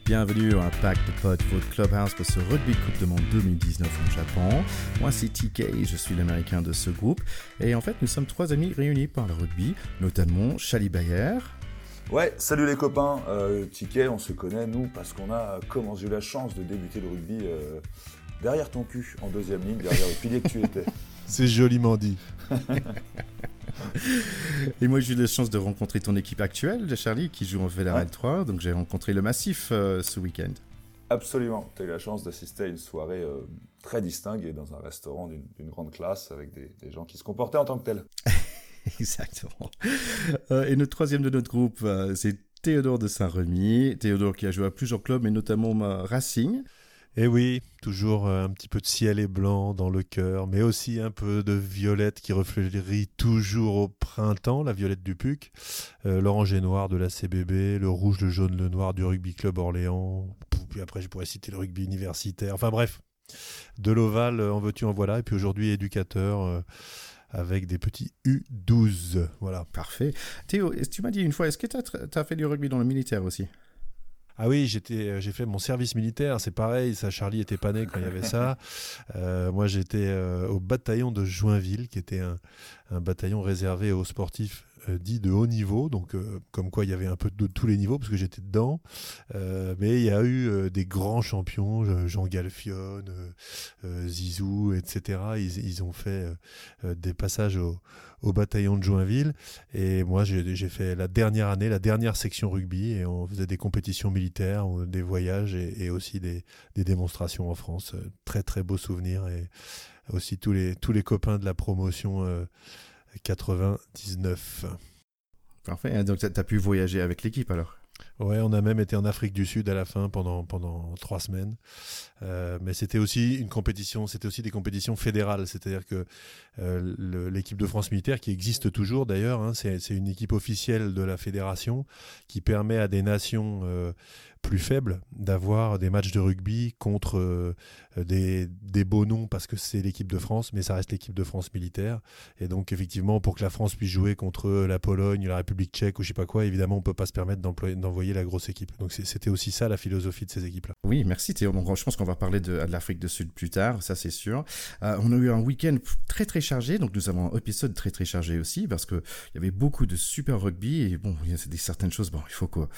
bienvenue à Impact de Pod, votre clubhouse pour ce Rugby Coupe du Monde 2019 au Japon. Moi c'est TK, je suis l'américain de ce groupe. Et en fait, nous sommes trois amis réunis par le rugby, notamment Charlie Bayer. Ouais, salut les copains. TK, on se connaît nous parce qu'on a, comment j'ai eu la chance de débuter le rugby derrière ton cul, en deuxième ligne, derrière le pilier que tu étais. C'est joliment dit. Et moi j'ai eu la chance de rencontrer ton équipe actuelle de Charlie qui joue en Fédéral 3, donc j'ai rencontré le Massif ce week-end. Absolument, tu as eu la chance d'assister à une soirée très distinguée dans un restaurant d'une grande classe avec des gens qui se comportaient en tant que tels. Exactement. Et le troisième de notre groupe, c'est Théodore de Saint-Remy. Théodore qui a joué à plusieurs clubs, mais notamment Racing. Et oui, toujours un petit peu de ciel et blanc dans le cœur, mais aussi un peu de violette qui refleurit toujours au printemps, la violette du PUC, l'orange et noir de la CBB, le rouge, le jaune, le noir du Rugby Club Orléans, puis après je pourrais citer le rugby universitaire, enfin bref, de l'Oval en veux-tu en voilà, et puis aujourd'hui éducateur avec des petits U12, voilà. Parfait. Théo, tu m'as dit une fois, est-ce que tu as fait du rugby dans le militaire aussi ? Ah oui, j'ai fait mon service militaire, c'est pareil, ça, Charlie était pas né quand il y avait ça. Moi, j'étais au bataillon de Joinville, qui était un bataillon réservé aux sportifs dits de haut niveau, donc comme quoi il y avait un peu de tous les niveaux, parce que j'étais dedans. Mais il y a eu des grands champions, Jean Galfione, Zizou, etc. Ils ont fait des passages au bataillon de Joinville, et moi j'ai fait la dernière année, la dernière section rugby, et on faisait des compétitions militaires, des voyages et aussi des démonstrations en France. Très très beaux souvenirs, et aussi tous les copains de la promotion 99. Parfait, donc tu as pu voyager avec l'équipe alors ? Ouais, on a même été en Afrique du Sud à la fin pendant 3 semaines. Mais c'était aussi une compétition, c'était aussi des compétitions fédérales. C'est-à-dire que l'équipe de France militaire, qui existe toujours d'ailleurs, hein, c'est une équipe officielle de la fédération qui permet à des nations plus faibles d'avoir des matchs de rugby contre des beaux noms, parce que c'est l'équipe de France, mais ça reste l'équipe de France militaire. Et donc effectivement, pour que la France puisse jouer contre la Pologne, la République tchèque ou je sais pas quoi, évidemment on peut pas se permettre d'envoyer la grosse équipe. Donc c'était aussi ça la philosophie de ces équipes-là. Oui, merci Théo. Donc, je pense qu'on va parler de l'Afrique du Sud plus tard, ça c'est sûr. On a eu un week-end très très chargé, donc nous avons un épisode très très chargé aussi, parce qu'il y avait beaucoup de super rugby, et bon, il y a certaines choses, bon, il faut qu'on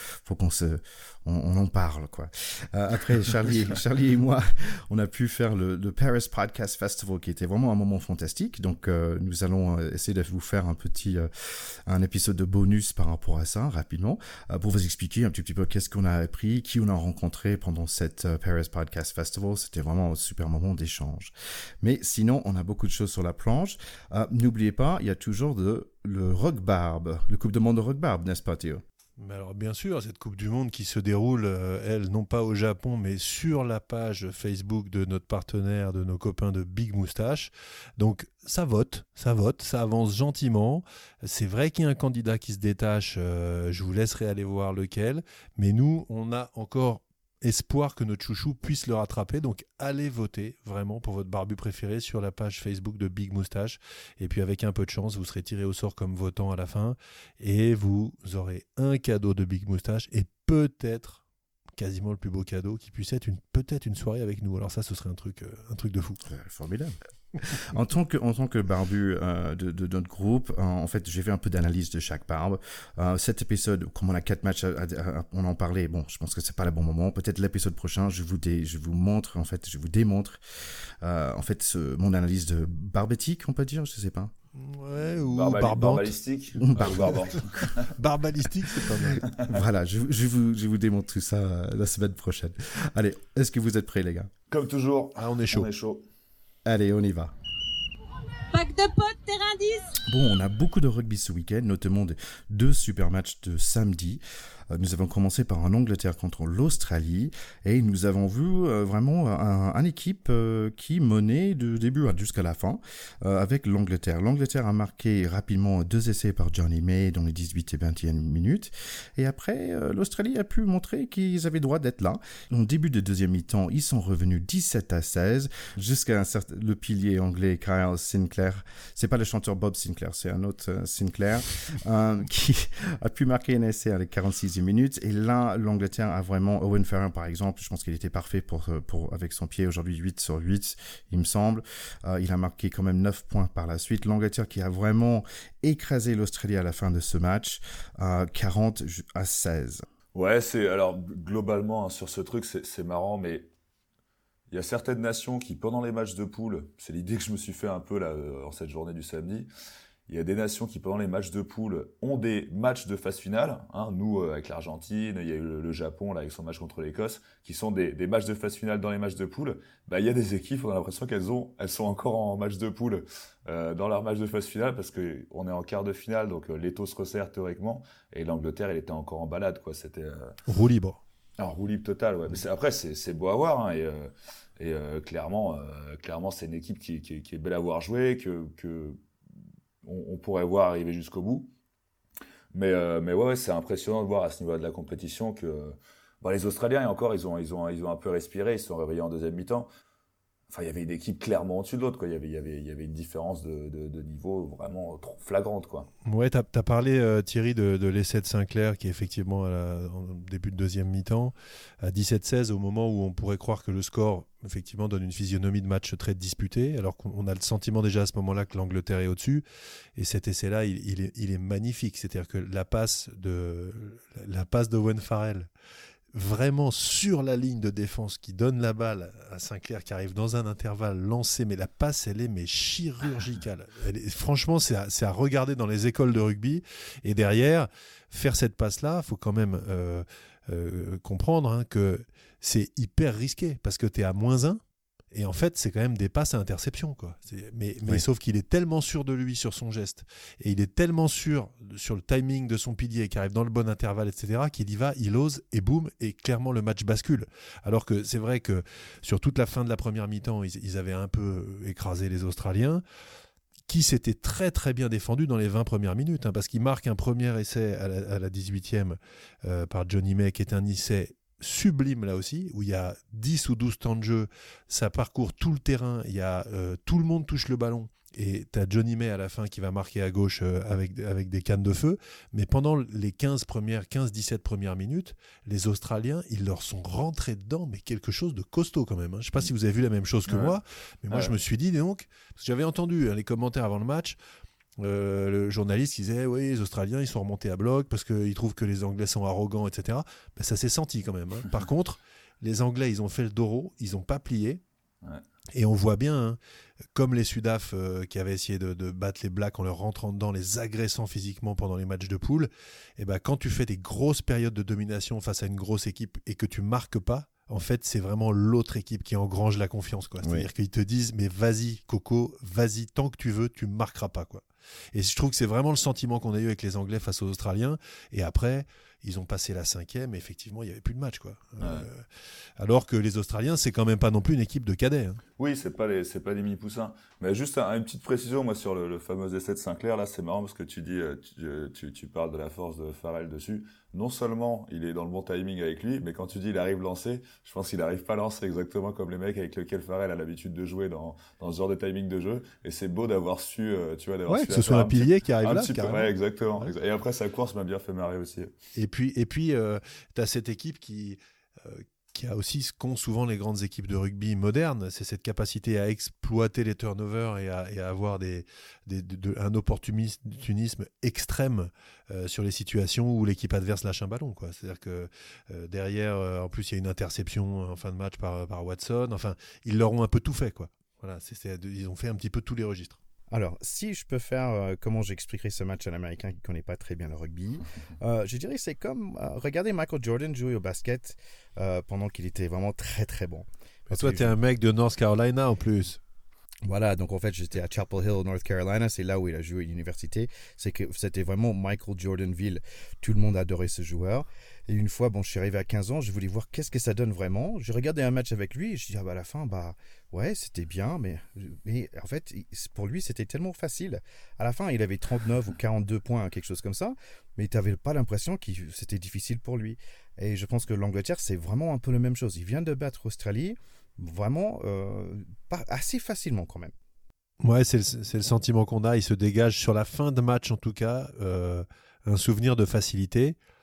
on en parle, quoi. Après, Charlie et moi, on a pu faire le Paris Podcast Festival, qui était vraiment un moment fantastique. Donc, nous allons essayer de vous faire un épisode de bonus par rapport à ça, rapidement, pour vous expliquer un petit peu qu'est-ce qu'on a appris, qui on a rencontré pendant cette Paris Podcast Festival. C'était vraiment un super moment d'échange. Mais sinon, on a beaucoup de choses sur la planche. N'oubliez pas, il y a toujours le Rugbarb, le Coupe du Monde de Rugbarb, n'est-ce pas, Théo ? Mais alors bien sûr, cette Coupe du Monde qui se déroule, elle, non pas au Japon, mais sur la page Facebook de notre partenaire, de nos copains de Big Moustache. Donc ça vote, ça avance gentiment. C'est vrai qu'il y a un candidat qui se détache, je vous laisserai aller voir lequel, mais nous, on a encore espoir que notre chouchou puisse le rattraper. Donc allez voter vraiment pour votre barbu préféré sur la page Facebook de Big Moustache, et puis avec un peu de chance vous serez tiré au sort comme votant à la fin, et vous aurez un cadeau de Big Moustache, et peut-être quasiment le plus beau cadeau qui puisse être peut-être une soirée avec nous. Alors ça, ce serait un truc de fou. Formidable. En tant que barbu de notre groupe, en fait, j'ai fait un peu d'analyse de chaque barbe. Cet épisode, comme on a 4 matchs, on en parlait. Bon, je pense que c'est pas le bon moment. Peut-être l'épisode prochain, je vous démontre mon analyse de barbétique, on peut dire, je sais pas. Ouais, ou barbalistique. Barbalistique, c'est pas mal. Voilà, je vous démontre tout ça la semaine prochaine. Allez, est-ce que vous êtes prêts, les gars ? Comme toujours. Ah, on est chaud. Allez, on y va. Pack de potes, terrain 10. Bon, on a beaucoup de rugby ce week-end, notamment 2 super matchs de samedi. Nous avons commencé par un Angleterre contre l'Australie, et nous avons vu vraiment une équipe qui menait de début jusqu'à la fin avec l'Angleterre. L'Angleterre a marqué rapidement 2 essais par Johnny May dans les 18 et 21 minutes, et après l'Australie a pu montrer qu'ils avaient droit d'être là. Au début de deuxième mi-temps, ils sont revenus 17-16 jusqu'à le pilier anglais Kyle Sinclair. C'est pas le chanteur Bob Sinclair, c'est un autre Sinclair qui a pu marquer un essai à la 46e 10e minute. Et là, l'Angleterre a vraiment... Owen Farrell, par exemple, je pense qu'il était parfait avec son pied aujourd'hui 8/8, il me semble. Il a marqué quand même 9 points par la suite. L'Angleterre qui a vraiment écrasé l'Australie à la fin de ce match, 40-16. Ouais, alors globalement, hein, sur ce truc, c'est marrant, mais il y a certaines nations qui, pendant les matchs de poule, c'est l'idée que je me suis fait un peu là, en cette journée du samedi, il y a des nations qui, pendant les matchs de poule, ont des matchs de phase finale. Hein, nous, avec l'Argentine, il y a eu le Japon là, avec son match contre l'Écosse, qui sont des matchs de phase finale dans les matchs de poule. Bah, il y a des équipes, on a l'impression elles sont encore en match de poule dans leur match de phase finale, parce que on est en quart de finale, donc l'étau se resserre théoriquement, et l'Angleterre, elle était encore en balade, quoi. C'était roue libre. Alors, roue libre total, ouais. Mais après, c'est beau à voir, hein, et clairement, c'est une équipe qui est belle à voir jouer, que on pourrait voir arriver jusqu'au bout. Mais ouais, c'est impressionnant de voir à ce niveau de la compétition que les Australiens, et encore, ils ont un peu respiré, ils se sont réveillés en deuxième mi-temps. Enfin, il y avait une équipe clairement au-dessus de l'autre, quoi. Il y avait une différence de niveau vraiment trop flagrante, quoi. Ouais, t'as parlé, Thierry, de l'essai de Sinclair, qui est effectivement en début de deuxième mi-temps, à 17-16, au moment où on pourrait croire que le score, effectivement, donne une physionomie de match très disputé, alors qu'on a le sentiment déjà à ce moment-là que l'Angleterre est au-dessus. Et cet essai-là, il est magnifique. C'est-à-dire que la passe d'Owen Farrell, vraiment sur la ligne de défense, qui donne la balle à Sinclair, qui arrive dans un intervalle lancé, mais la passe, elle est chirurgicale. Franchement, c'est à regarder dans les écoles de rugby. Et derrière, faire cette passe-là, il faut quand même comprendre, hein, que c'est hyper risqué, parce que tu es à -1, et en fait, c'est quand même des passes à interception, quoi. Mais oui. Sauf qu'il est tellement sûr de lui sur son geste, et il est tellement sûr sur le timing de son pilier, qui arrive dans le bon intervalle, etc., qu'il y va, il ose, et boum, et clairement le match bascule. Alors que c'est vrai que sur toute la fin de la première mi-temps, ils avaient un peu écrasé les Australiens, qui s'étaient très très bien défendus dans les 20 premières minutes, hein, parce qu'ils marquent un premier essai à la 18e par Johnny May, qui est un essai sublime là aussi, où il y a 10 ou 12 temps de jeu, ça parcourt tout le terrain, il y a tout le monde touche le ballon, et tu as Johnny May à la fin qui va marquer à gauche avec des cannes de feu, mais pendant les 15-17 premières minutes, les Australiens, ils leur sont rentrés dedans, mais quelque chose de costaud quand même, hein. Je ne sais pas si vous avez vu la même chose que moi, mais moi je me suis dit, donc, parce que j'avais entendu les commentaires avant le match, le journaliste qui disait oui, les Australiens ils sont remontés à bloc parce qu'ils trouvent que les Anglais sont arrogants, etc. Ben, ça s'est senti quand même, hein. Par contre, les Anglais ils ont fait le dos, ils n'ont pas plié, et on voit bien, hein, comme les Sudaf qui avaient essayé de battre les Blacks en leur rentrant dedans, les agressant physiquement pendant les matchs de poule, et ben, quand tu fais des grosses périodes de domination face à une grosse équipe et que tu marques pas, en fait, c'est vraiment l'autre équipe qui engrange la confiance, quoi. C'est-à-dire qu'ils te disent, mais vas-y, Coco, vas-y, tant que tu veux, tu ne marqueras pas, quoi. Et je trouve que c'est vraiment le sentiment qu'on a eu avec les Anglais face aux Australiens. Et après, ils ont passé la 5e et effectivement, il n'y avait plus de match, quoi. Alors que les Australiens, c'est quand même pas non plus une équipe de cadets, hein. Oui, c'est pas les mini-poussins. Mais juste une petite précision, moi, sur le fameux essai de Sinclair, là, c'est marrant parce que tu dis, tu parles de la force de Farrell dessus. Non seulement il est dans le bon timing avec lui, mais quand tu dis il arrive lancé, je pense qu'il n'arrive pas à lancer exactement comme les mecs avec lesquels Farrell a l'habitude de jouer dans ce genre de timing de jeu. Et c'est beau d'avoir su, que ce soit un pilier qui arrive là, carrément. Ouais, exactement. Ouais. Et après, sa course m'a bien fait marrer aussi. Et puis, t'as cette équipe qui a aussi ce qu'ont souvent les grandes équipes de rugby modernes, c'est cette capacité à exploiter les turnovers et à avoir un opportunisme extrême sur les situations où l'équipe adverse lâche un ballon, quoi. C'est-à-dire que derrière, en plus, il y a une interception en fin de match par Watson. Enfin, ils leur ont un peu tout fait, quoi. Voilà, ils ont fait un petit peu tous les registres. Alors, si je peux faire comment j'expliquerai ce match à l'Américain qui ne connaît pas très bien le rugby, je dirais que c'est comme regarder Michael Jordan jouer au basket pendant qu'il était vraiment très très bon. Parce toi, tu es un mec de North Carolina en plus. Voilà, donc en fait, j'étais à Chapel Hill, North Carolina, c'est là où il a joué à l'université. C'était vraiment Michael Jordanville. Tout le monde adorait ce joueur. Et une fois, je suis arrivé à 15 ans, je voulais voir qu'est-ce que ça donne vraiment. J'ai regardé un match avec lui et je dis, à la fin, ouais, c'était bien, mais en fait, pour lui, c'était tellement facile. À la fin, il avait 39 ou 42 points, quelque chose comme ça, mais tu n'avais pas l'impression que c'était difficile pour lui. Et je pense que l'Angleterre, c'est vraiment un peu la même chose. Il vient de battre l'Australie, vraiment pas assez facilement quand même. Ouais, c'est le sentiment qu'on a. Il se dégage sur la fin de match, en tout cas, un souvenir de facilité.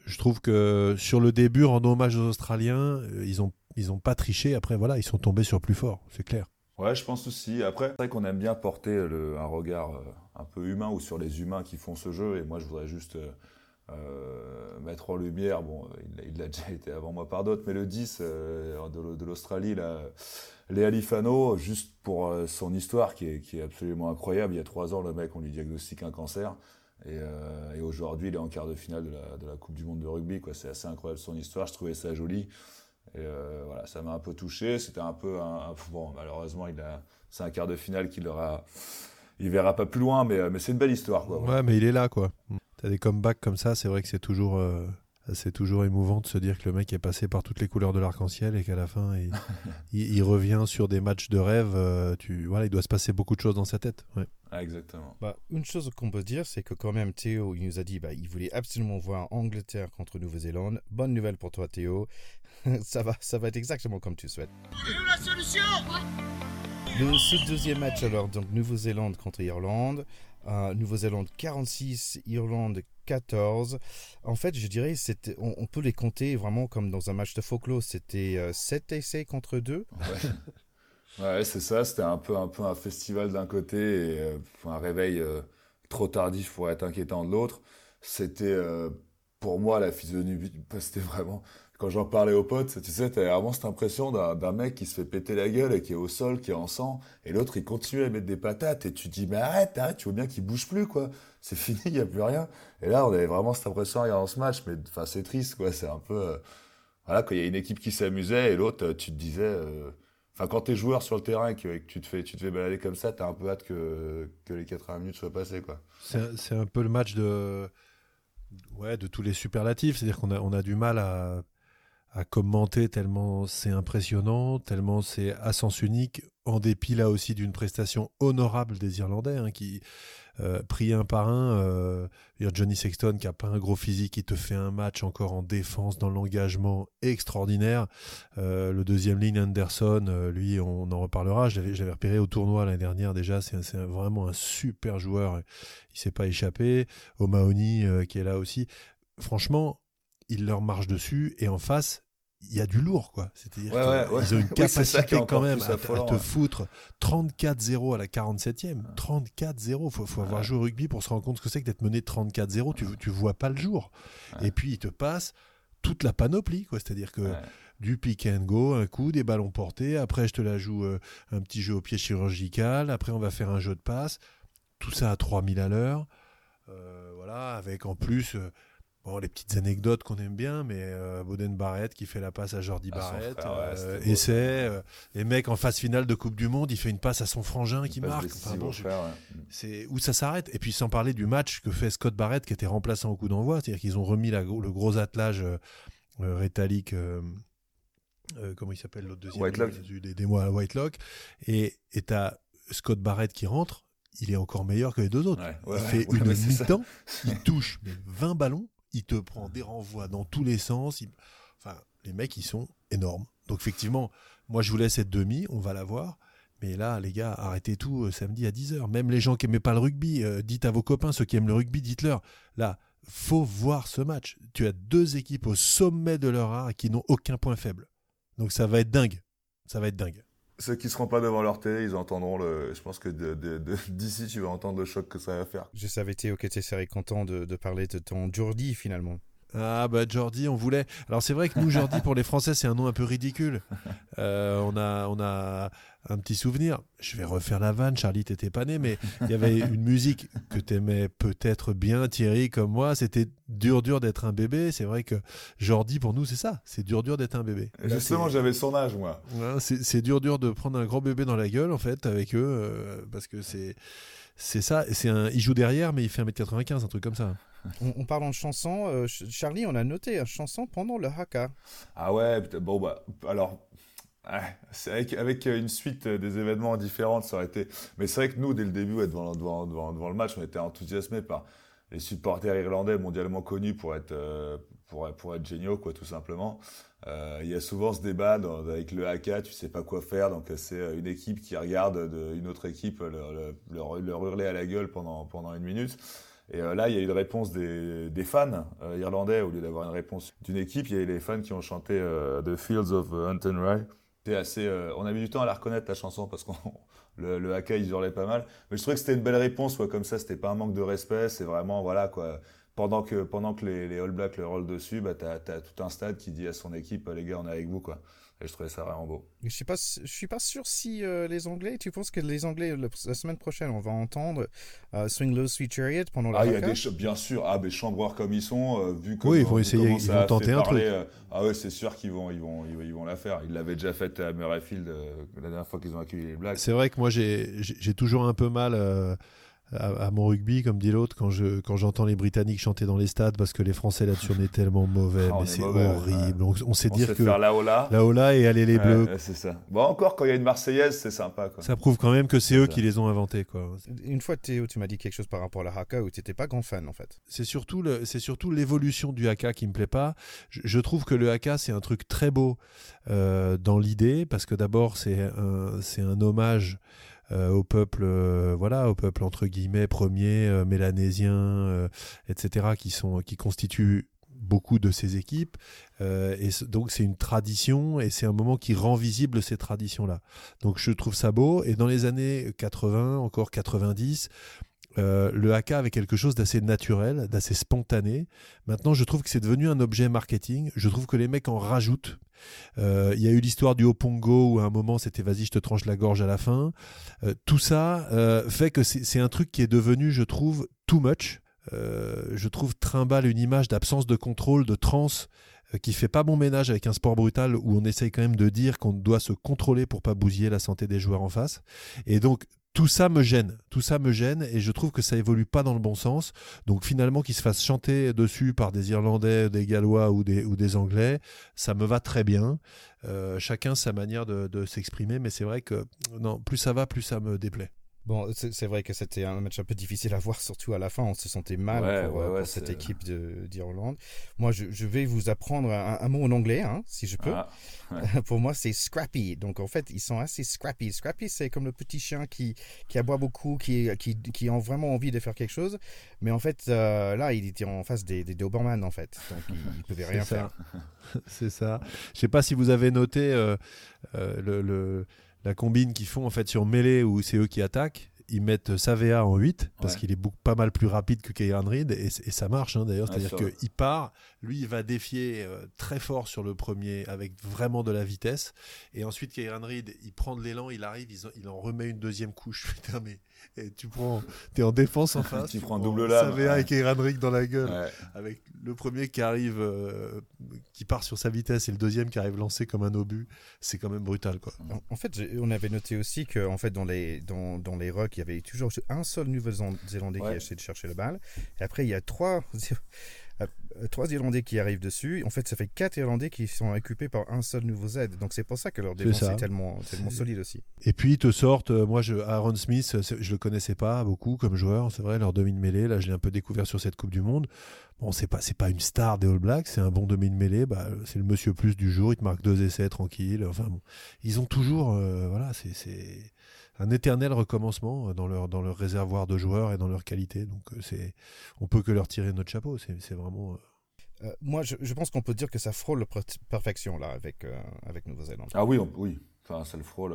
je trouve que sur le début, rendant hommage aux Australiens, ils ont pas triché. Après, voilà, ils sont tombés sur plus fort, c'est clair. Ouais, je pense aussi. Après, c'est vrai qu'on aime bien porter un regard un peu humain ou sur les humains qui font ce jeu. Et moi, je voudrais juste mettre en lumière, bon, il a déjà été avant moi par d'autres, mais le 10 de l'Australie, là, Léa Lifano, juste pour son histoire qui est absolument incroyable. Il y a 3 ans, le mec, on lui diagnostique un cancer. Et aujourd'hui, il est en quart de finale de la Coupe du Monde de rugby, quoi. C'est assez incroyable son histoire. Je trouvais ça joli. Et voilà, ça m'a un peu touché. C'était un peu bon, malheureusement, c'est un quart de finale il verra pas plus loin, mais c'est une belle histoire, quoi. Ouais, mais il est là, quoi. T'as des comebacks comme ça, c'est vrai que c'est toujours émouvant de se dire que le mec est passé par toutes les couleurs de l'arc-en-ciel et qu'à la fin, il revient sur des matchs de rêve. Voilà, il doit se passer beaucoup de choses dans sa tête. Ouais. Ah, exactement. Une chose qu'on peut dire, c'est que quand même Théo, il nous a dit il voulait absolument voir Angleterre contre Nouvelle-Zélande. Bonne nouvelle pour toi, Théo. ça va être exactement comme tu souhaites. C'est où la solution? Ce deuxième match alors, donc Nouvelle-Zélande contre Irlande. Nouvelle-Zélande 46, Irlande 14. En fait, je dirais, on peut les compter vraiment comme dans un match de folklore. C'était 7 essais contre 2. Ouais, c'est ça. C'était un peu un festival d'un côté et un réveil trop tardif pour être inquiétant de l'autre. C'était pour moi la physionomie. C'était vraiment. Quand j'en parlais aux potes, tu sais, t'avais vraiment cette impression d'un mec qui se fait péter la gueule et qui est au sol, qui est en sang, et l'autre il continue à mettre des patates, et tu te dis mais arrête, tu vois bien qu'il bouge plus, quoi. C'est fini, il y a plus rien. Et là, on avait vraiment cette impression en regardant ce match, mais enfin c'est triste, quoi. C'est un peu voilà, quand il y a une équipe qui s'amusait et l'autre, tu te disais, enfin quand t'es joueur sur le terrain et que tu te fais balader comme ça, t'as un peu hâte que les 80 minutes soient passées, quoi. C'est un peu le match de tous les superlatifs, c'est-à-dire qu'on a du mal à commenter tellement c'est impressionnant, tellement c'est à sens unique, en dépit là aussi d'une prestation honorable des Irlandais, qui pris un par un, Johnny Sexton qui a pas un gros physique, qui te fait un match encore en défense dans l'engagement extraordinaire. Le deuxième ligne Anderson, lui on en reparlera, je l'avais repéré au tournoi l'année dernière déjà, c'est vraiment un super joueur, il s'est pas échappé. O'Mahony qui est là aussi, franchement il leur marche dessus, et en face il y a du lourd, quoi. C'est-à-dire qu'ils ont une capacité quand même à te foutre 34-0 à la 47e. 34-0, faut avoir joué au rugby pour se rendre compte ce que c'est que d'être mené 34-0. Tu vois pas le jour. Et puis ils te passent toute la panoplie, quoi. C'est-à-dire que du pick and go, un coup, des ballons portés, après je te la joue un petit jeu au pied chirurgical, après on va faire un jeu de passe, tout ça à 3000 à l'heure, voilà, avec en plus les petites anecdotes qu'on aime bien, mais Boden Barrett qui fait la passe à Jordi Barrett, essai, les mecs en phase finale de Coupe du Monde, il fait une passe à son frangin qui marque. C'est où ça s'arrête. Et puis sans parler du match que fait Scott Barrett qui était remplaçant au coup d'envoi, c'est-à-dire qu'ils ont remis le gros attelage rétalique, comment il s'appelle l'autre deuxième, Whitelock. Des mois à Whitelock, et t'as Scott Barrett qui rentre, il est encore meilleur que les deux autres. Il fait une mi-temps, il touche 20 ballons, il te prend des renvois dans tous les sens. Enfin, les mecs, ils sont énormes. Donc, effectivement, moi, je vous laisse cette demi, on va la voir. Mais là, les gars, arrêtez tout samedi à 10h. Même les gens qui n'aimaient pas le rugby, dites à vos copains, ceux qui aiment le rugby, dites-leur. Là, faut voir ce match. Tu as 2 équipes au sommet de leur art qui n'ont aucun point faible. Donc, ça va être dingue. Ça va être dingue. Ceux qui ne seront pas devant leur télé, ils entendront je pense que d'ici, tu vas entendre le choc que ça va faire. Je savais, Théo, que tu serais content de parler de ton Jordi, finalement. Ah bah Jordi, on voulait. Alors c'est vrai que nous, Jordi, pour les Français, c'est un nom un peu ridicule. On a un petit souvenir. Je vais refaire la vanne, Charlie, t'étais pas né, mais il y avait une musique que t'aimais peut-être bien, Thierry, comme moi. C'était dur d'être un bébé. C'est vrai que Jordi, pour nous, c'est ça. C'est dur d'être un bébé. Là, justement, j'avais son âge, moi. Ouais, c'est dur de prendre un grand bébé dans la gueule, en fait, avec eux, parce que c'est ça. Il joue derrière, mais il fait 1m95, un truc comme ça. On parle en chanson. Charlie, on a noté une chanson pendant le haka. Ah ouais, bon bah alors c'est avec une suite des événements différents, ça aurait été. Mais c'est vrai que nous, dès le début, devant le match, on était enthousiasmés par les supporters irlandais mondialement connus pour être géniaux, quoi, tout simplement. Il y a souvent ce débat avec le haka, tu sais pas quoi faire, donc c'est une équipe qui regarde une autre équipe leur hurler à la gueule pendant 1 minute. Et là, il y a eu une réponse des fans irlandais, au lieu d'avoir une réponse d'une équipe, il y a eu les fans qui ont chanté The Fields of Hunton-Rye. C'était assez, on a mis du temps à la reconnaître, la chanson, parce que le haka, ils hurlaient pas mal. Mais je trouvais que c'était une belle réponse, quoi, comme ça, c'était pas un manque de respect, c'est vraiment, voilà, quoi. Pendant que les All Blacks le rollent dessus, bah, t'as tout un stade qui dit à son équipe, les gars, on est avec vous, quoi. Et je trouvais ça vraiment beau. Je suis pas sûr si les Anglais, tu penses que les Anglais, la semaine prochaine, on va entendre Swing Low Sweet Chariot pendant le il y a haka? bien sûr, des chambreurs comme ils sont, vu comment, Oui, ils vont essayer, ils vont tenter un truc. Ouais, c'est sûr qu'ils vont la faire. Ils l'avaient déjà fait à Murrayfield la dernière fois qu'ils ont accueilli les Blacks. C'est vrai que moi, j'ai toujours un peu mal à mon rugby, comme dit l'autre, quand j'entends les Britanniques chanter dans les stades, parce que les Français là-dessus, on est tellement mauvais, mais c'est horrible. Ouais. On sait dire que faire la Ola et aller les Bleus. C'est ça. Bon, encore quand il y a une Marseillaise, c'est sympa, quoi. Ça prouve quand même que c'est eux qui les ont inventés, quoi. Une fois, Théo, tu m'as dit quelque chose par rapport à la haka où tu n'étais pas grand fan, en fait. C'est surtout l'évolution du haka qui me plaît pas. Je trouve que le haka, c'est un truc très beau dans l'idée, parce que d'abord, c'est un hommage au peuple, au peuple entre guillemets premier, mélanésien, etc., qui constituent beaucoup de ces équipes, et donc c'est une tradition et c'est un moment qui rend visible ces traditions-là. Donc je trouve ça beau, et dans les années 80, encore 90, le haka avait quelque chose d'assez naturel, d'assez spontané. Maintenant, je trouve que c'est devenu un objet marketing. Je trouve que les mecs en rajoutent. Il y a eu l'histoire du Opongo où à un moment c'était vas-y, je te tranche la gorge à la fin. Tout ça fait que c'est un truc qui est devenu, je trouve, too much. Je trouve trimballe une image d'absence de contrôle, de transe, qui fait pas bon ménage avec un sport brutal où on essaye quand même de dire qu'on doit se contrôler pour pas bousiller la santé des joueurs en face. Et donc tout ça me gêne, et je trouve que ça évolue pas dans le bon sens. Donc finalement, qu'ils se fassent chanter dessus par des Irlandais, des Gallois ou des Anglais, ça me va très bien. Chacun sa manière de s'exprimer, mais c'est vrai que non, plus ça va, plus ça me déplaît. Bon, c'est vrai que c'était un match un peu difficile à voir, surtout à la fin. On se sentait mal pour cette équipe d'Irlande. Moi, je vais vous apprendre un mot en anglais, si je peux. Pour moi, c'est scrappy. Donc, en fait, ils sont assez scrappy. Scrappy, c'est comme le petit chien qui aboie beaucoup, qui ont vraiment envie de faire quelque chose. Mais en fait, là, il était en face des Doberman, en fait. Donc, il ne pouvait rien faire. C'est ça. Je ne sais pas si vous avez noté la combine qu'ils font en fait sur mêlée où c'est eux qui attaquent. Ils mettent Savea en 8 parce qu'il est pas mal plus rapide que Kieran Reid et ça marche d'ailleurs, c'est-à-dire qu'il part, lui il va défier très fort sur le premier avec vraiment de la vitesse, et ensuite Kieran Reid il prend de l'élan, il arrive, il en remet une deuxième couche. Putain, mais t'es en défense en face, tu prends un double lame, Savea et Kieran Reid dans la gueule, avec le premier qui arrive qui part sur sa vitesse et le deuxième qui arrive lancé comme un obus. C'est quand même brutal, quoi. En fait, on avait noté aussi que en fait dans les rucks, il y avait toujours un seul Nouveau-Zélandais qui a essayé de chercher la balle, et après il y a trois Irlandais qui arrivent dessus. En fait, ça fait 4 Irlandais qui sont occupés par un seul nouveau Z. Donc c'est pour ça que leur défense est tellement solide aussi. Et puis ils te sortent, Aaron Smith, je le connaissais pas beaucoup comme joueur, c'est vrai, leur demi de mêlée, là je l'ai un peu découvert sur cette Coupe du Monde. Bon, c'est pas une star des All Blacks, c'est un bon demi de mêlée, c'est le monsieur plus du jour, il te marque 2 essais tranquille. Enfin bon, ils ont toujours c'est un éternel recommencement dans leur réservoir de joueurs et dans leur qualité. Donc on peut que leur tirer notre chapeau. C'est vraiment. Moi, je pense qu'on peut dire que ça frôle la perfection là avec Nouvelle-Zélande. Ah oui, oui. Enfin, ça le frôle.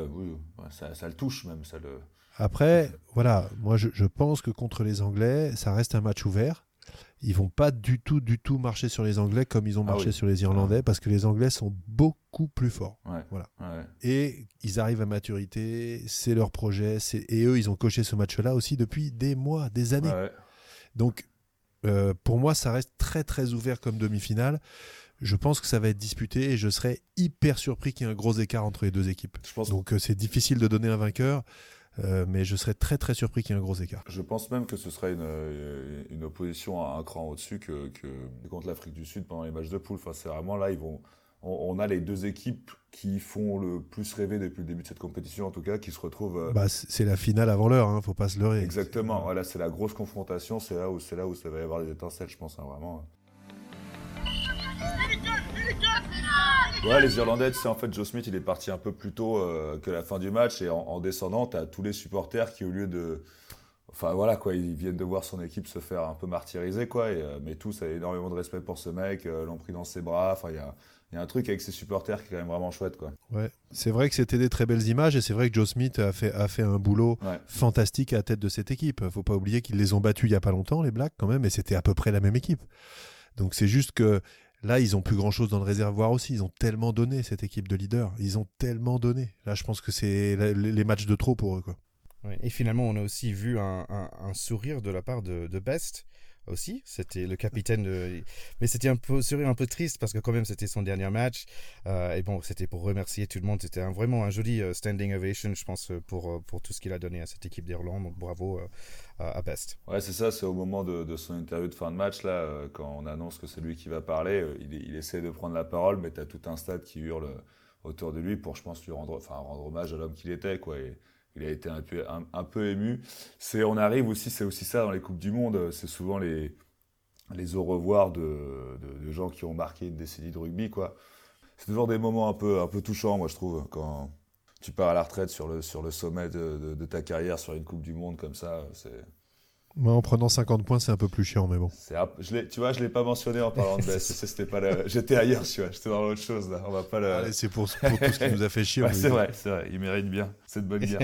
Ça le touche même. Après, voilà. Moi, je pense que contre les Anglais, ça reste un match ouvert. Ils vont pas du tout marcher sur les Anglais comme ils ont marché sur les Irlandais, parce que les Anglais sont beaucoup plus forts. Voilà. Et ils arrivent à maturité, c'est leur projet, et eux, ils ont coché ce match-là aussi depuis des mois, des années. Donc, pour moi, ça reste très très ouvert comme demi-finale. Je pense que ça va être disputé et je serais hyper surpris qu'il y ait un gros écart entre les deux équipes. Donc, c'est difficile de donner un vainqueur. Mais je serais très très surpris qu'il y ait un gros écart. Je pense même que ce serait une opposition à un cran au-dessus que contre l'Afrique du Sud pendant les matchs de poule. Enfin, c'est vraiment là, on a les deux équipes qui font le plus rêver depuis le début de cette compétition, en tout cas, qui se retrouvent. C'est la finale avant l'heure, faut pas se leurrer. Exactement. Voilà, c'est la grosse confrontation. C'est là où ça va y avoir des étincelles, je pense, vraiment. Ouais, les Irlandais, en fait, Joe Smith, il est parti un peu plus tôt que la fin du match, et en descendant, t'as tous les supporters qui, au lieu de Enfin voilà quoi, ils viennent de voir son équipe se faire un peu martyriser quoi, mais tous avaient énormément de respect pour ce mec, l'ont pris dans ses bras. Enfin il y a un truc avec ses supporters qui est quand même vraiment chouette quoi. Ouais, c'est vrai que c'était des très belles images et c'est vrai que Joe Smith a fait un boulot fantastique à la tête de cette équipe. Faut pas oublier qu'ils les ont battus il y a pas longtemps les Blacks quand même, et c'était à peu près la même équipe. Donc c'est juste que là ils ont plus grand chose dans le réservoir aussi. Ils ont tellement donné, cette équipe de leaders. Ils ont tellement donné. Là je pense que c'est les matchs de trop pour eux quoi. Ouais. Et finalement, on a aussi vu un sourire de la part de Best aussi. C'était le capitaine mais c'était un sourire un peu triste parce que quand même c'était son dernier match. Et bon, c'était pour remercier tout le monde. C'était vraiment un joli standing ovation, je pense, pour tout ce qu'il a donné à cette équipe d'Irlande. Donc bravo à Best. Ouais, c'est ça, c'est au moment de son interview de fin de match, là, quand on annonce que c'est lui qui va parler, il essaie de prendre la parole, mais t'as tout un stade qui hurle autour de lui pour, je pense, lui rendre hommage à l'homme qu'il était, quoi. Et il a été un peu ému. On arrive aussi, c'est aussi ça dans les Coupes du Monde, c'est souvent les au revoir de gens qui ont marqué une décennie de rugby, quoi. C'est toujours des moments un peu touchants, moi, je trouve, quand tu pars à la retraite sur le sommet de ta carrière sur une Coupe du Monde comme ça, c'est... Moi, en prenant 50 points, c'est un peu plus chiant, mais bon. Tu vois, je l'ai pas mentionné en parlant de Best. C'était pas j'étais ailleurs, tu vois. J'étais dans l'autre chose, là. On va pas Allez, c'est pour tout ce qui nous a fait chier. Ouais, c'est vrai. Il mérite bien cette bonne guerre.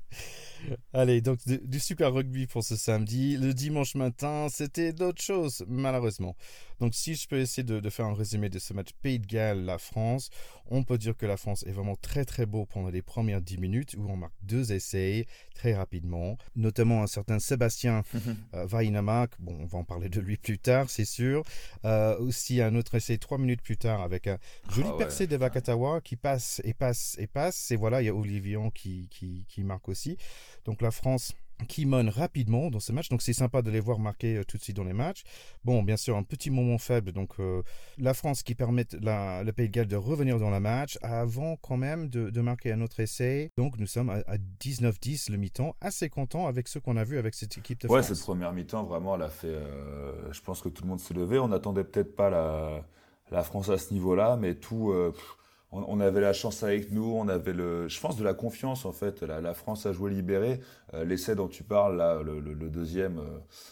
Allez, donc du super rugby pour ce samedi. Le dimanche matin, c'était d'autres choses, malheureusement. Donc si je peux essayer de faire un résumé de ce match Pays de Galles, la France, on peut dire que la France est vraiment très très beau pendant les premières 10 minutes où on marque 2 essais très rapidement, notamment un certain Sébastien Vainama. Bon, on va en parler de lui plus tard, c'est sûr. Aussi un autre essai 3 minutes plus tard avec un joli percé de Vakatawa qui passe et passe et passe. Et voilà, il y a Olivion qui marque aussi. Donc la France qui mène rapidement dans ce match, donc c'est sympa de les voir marquer tout de suite dans les matchs. Bon, bien sûr, un petit moment faible, donc la France qui permet le Pays de Galles de revenir dans le match avant quand même de marquer un autre essai. Donc nous sommes à 19-10 le mi-temps, assez content avec ce qu'on a vu avec cette équipe de France. Ouais, cette première mi-temps, vraiment, elle a fait... je pense que tout le monde s'est levé, on n'attendait peut-être pas la France à ce niveau-là, mais tout... On avait la chance avec nous, on avait je pense de la confiance en fait. La France a joué libérée. L'essai dont tu parles, là, le deuxième,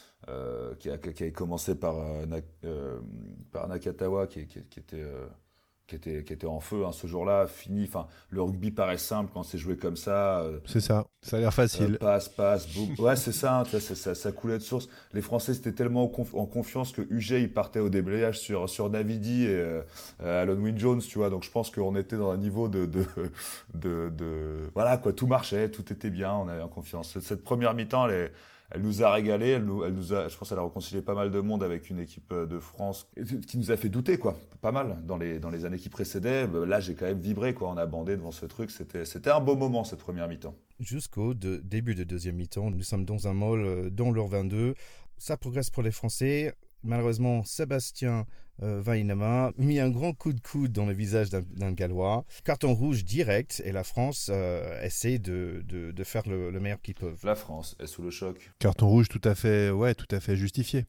qui a commencé par Nakatawa, qui était en feu ce jour-là, fini. Enfin, le rugby paraît simple quand c'est joué comme ça. C'est ça a l'air facile. Passe, boum. Ouais, c'est ça, ça coulait de source. Les Français étaient tellement en confiance que UG, il partait au déblayage sur Navidi et Alan Wynne-Jones, tu vois. Donc je pense qu'on était dans un niveau de voilà quoi, tout marchait, tout était bien, on avait confiance. Cette première mi-temps, elle nous a régalé, je pense qu'elle a réconcilié pas mal de monde avec une équipe de France qui nous a fait douter, quoi. Pas mal dans les années qui précédaient. Là, j'ai quand même vibré, quoi. On a bandé devant ce truc. C'était un beau moment, cette première mi-temps. Jusqu'au début de deuxième mi-temps, nous sommes dans un mall dans leur 22. Ça progresse pour les Français. Malheureusement, Sébastien Vainama mis un grand coup de coude dans le visage d'un Gallois. Carton rouge direct et la France essaie de faire le meilleur qu'ils peuvent. La France est sous le choc. Carton rouge tout à fait justifié.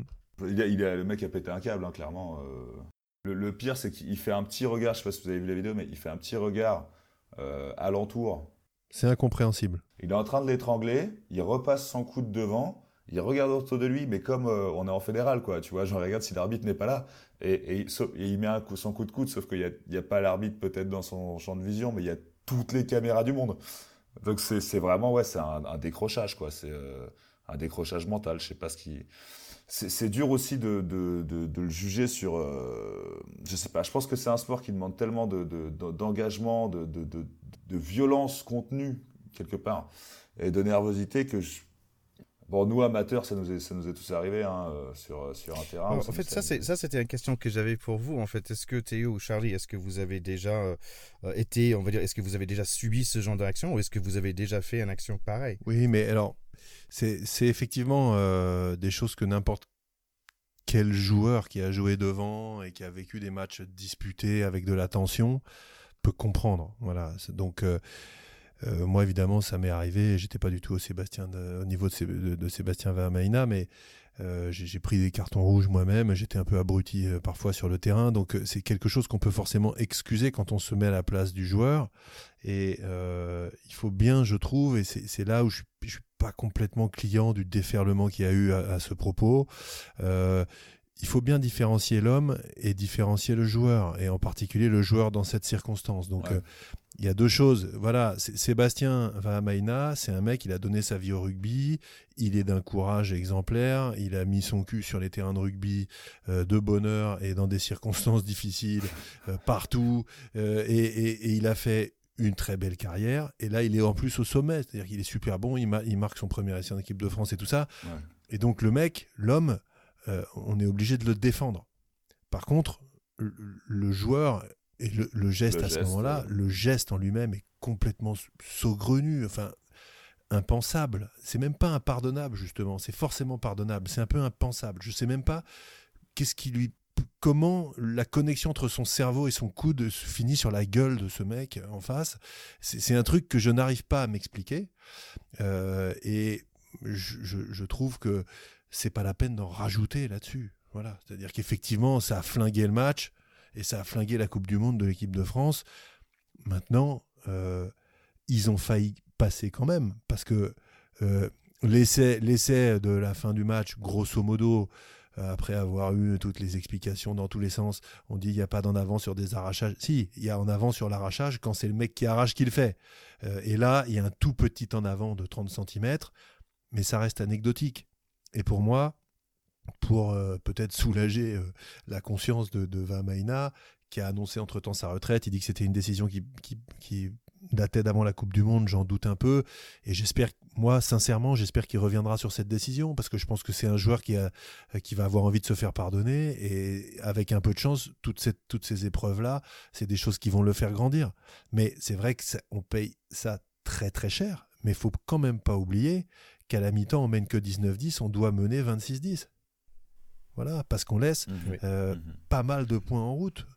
Le mec a pété un câble, hein, clairement. Le pire, c'est qu'il fait un petit regard, je sais pas si vous avez vu la vidéo, mais il fait un petit regard alentour. C'est incompréhensible. Il est en train de l'étrangler, il repasse son coude devant. Il regarde autour de lui, mais comme on est en fédéral, quoi, tu vois, genre regarde si l'arbitre n'est pas là, et il met son coup de coude, sauf qu'il y a pas l'arbitre peut-être dans son champ de vision, mais il y a toutes les caméras du monde. Donc c'est vraiment, ouais, c'est un décrochage, quoi, c'est un décrochage mental. Je sais pas c'est dur aussi de le juger sur, je sais pas, je pense que c'est un sport qui demande tellement d'engagement, de violence contenue quelque part, et de nervosité que bon, nous amateurs, ça nous est tous arrivé hein, sur un terrain. En fait, ça c'était une question que j'avais pour vous. En fait, est-ce que Théo ou Charlie, est-ce que vous avez déjà été, on va dire, est-ce que vous avez déjà subi ce genre d'action ou est-ce que vous avez déjà fait une action pareille? Oui, mais alors, c'est effectivement des choses que n'importe quel joueur qui a joué devant et qui a vécu des matchs disputés avec de la tension peut comprendre. Voilà. Donc moi, évidemment, ça m'est arrivé. J'étais pas du tout au niveau de Sébastien Vermaina, mais j'ai pris des cartons rouges moi-même. J'étais un peu abruti parfois sur le terrain. Donc, c'est quelque chose qu'on peut forcément excuser quand on se met à la place du joueur. Et il faut bien, je trouve, et c'est là où je suis pas pas complètement client du déferlement qu'il y a eu à ce propos. Il faut bien différencier l'homme et différencier le joueur, et en particulier le joueur dans cette circonstance. Donc, il y a deux choses. Voilà, Sébastien Vahamaina, c'est un mec, il a donné sa vie au rugby, il est d'un courage exemplaire, il a mis son cul sur les terrains de rugby de bonne heure et dans des circonstances difficiles partout, et il a fait une très belle carrière, et là il est en plus au sommet, c'est-à-dire qu'il est super bon, il marque son premier essai en équipe de France et tout ça, et donc le mec, l'homme, on est obligé de le défendre. Par contre, le joueur et le geste à ce moment-là, le geste en lui-même est complètement saugrenu, enfin impensable. C'est même pas impardonnable, justement. C'est forcément pardonnable. C'est un peu impensable. Je sais même pas comment la connexion entre son cerveau et son coude se finit sur la gueule de ce mec en face. C'est un truc que je n'arrive pas à m'expliquer. Et je trouve que c'est pas la peine d'en rajouter là-dessus. Voilà. C'est-à-dire qu'effectivement, ça a flingué le match et ça a flingué la Coupe du Monde de l'équipe de France. Maintenant, ils ont failli passer quand même, parce que l'essai de la fin du match, grosso modo, après avoir eu toutes les explications dans tous les sens, on dit il n'y a pas d'en avant sur des arrachages. Si, il y a en avant sur l'arrachage quand c'est le mec qui arrache qui le fait. Et là, il y a un tout petit en avant de 30 cm, mais ça reste anecdotique. Et pour moi, pour peut-être soulager la conscience de Vahamaina, qui a annoncé entre-temps sa retraite, il dit que c'était une décision qui datait d'avant la Coupe du Monde, j'en doute un peu, et sincèrement, j'espère qu'il reviendra sur cette décision, parce que je pense que c'est un joueur qui va avoir envie de se faire pardonner, et avec un peu de chance, toutes ces épreuves-là, c'est des choses qui vont le faire grandir. Mais c'est vrai qu'on paye ça très très cher, mais il ne faut quand même pas oublier qu'à la mi-temps, on mène que 19-10, on doit mener 26-10. Voilà, parce qu'on laisse pas mal de points en route.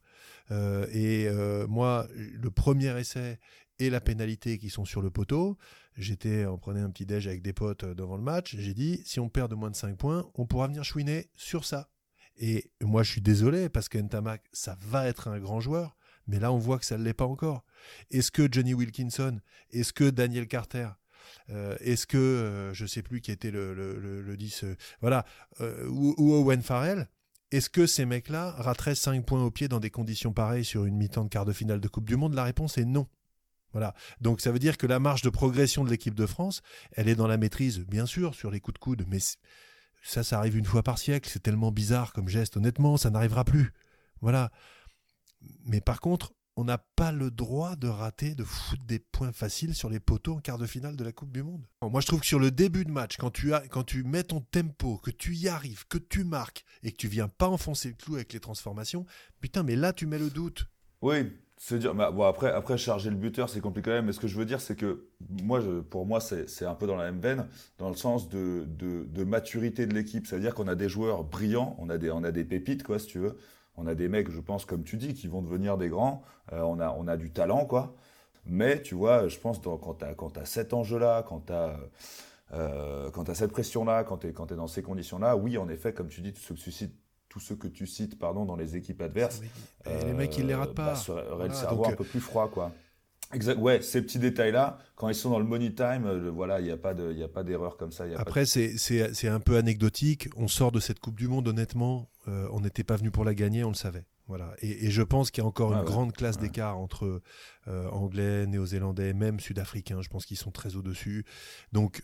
Moi, le premier essai et la pénalité qui sont sur le poteau, on prenait un petit déj avec des potes devant le match, j'ai dit, si on perd de moins de 5 points, on pourra venir chouiner sur ça. Et moi, je suis désolé, parce que Ntamak, ça va être un grand joueur, mais là, on voit que ça ne l'est pas encore. Est-ce que Johnny Wilkinson, est-ce que Daniel Carter, est-ce que, je ne sais plus qui était le 10, ou Owen Farrell, est-ce que ces mecs-là rateraient 5 points au pied dans des conditions pareilles sur une mi-temps de quart de finale de Coupe du Monde? La réponse est non. Voilà. Donc ça veut dire que la marge de progression de l'équipe de France, elle est dans la maîtrise, bien sûr, sur les coups de coude, mais ça arrive une fois par siècle, c'est tellement bizarre comme geste, honnêtement, ça n'arrivera plus. Voilà. Mais par contre, on n'a pas le droit de rater, de foutre des points faciles sur les poteaux en quart de finale de la Coupe du Monde. Moi, je trouve que sur le début de match, quand tu mets ton tempo, que tu y arrives, que tu marques et que tu viens pas enfoncer le clou avec les transformations, putain, mais là, tu mets le doute. Oui, c'est dur. Bon, après, charger le buteur, c'est compliqué quand même. Mais ce que je veux dire, c'est que pour moi, c'est un peu dans la même veine, dans le sens de maturité de l'équipe. C'est-à-dire qu'on a des joueurs brillants, on a des pépites, quoi, si tu veux. On a des mecs, je pense, comme tu dis, qui vont devenir des grands. On a du talent, quoi. Mais, tu vois, je pense, quand tu as cet enjeu-là, quand tu as cette pression-là, quand tu es dans ces conditions-là, oui, en effet, comme tu dis, tout ce que tu cites dans les équipes adverses, les mecs, ils les ratent pas. Auraient le cerveau un peu plus froid, quoi. Exact. Ouais, ces petits détails-là, quand ils sont dans le money time, il n'y a pas d'erreur comme ça. Après, c'est un peu anecdotique. On sort de cette Coupe du Monde, honnêtement. On n'était pas venu pour la gagner, on le savait. Voilà. Et je pense qu'il y a encore une grande classe d'écart entre Anglais, Néo-Zélandais, même Sud-Africains. Je pense qu'ils sont très au-dessus. Donc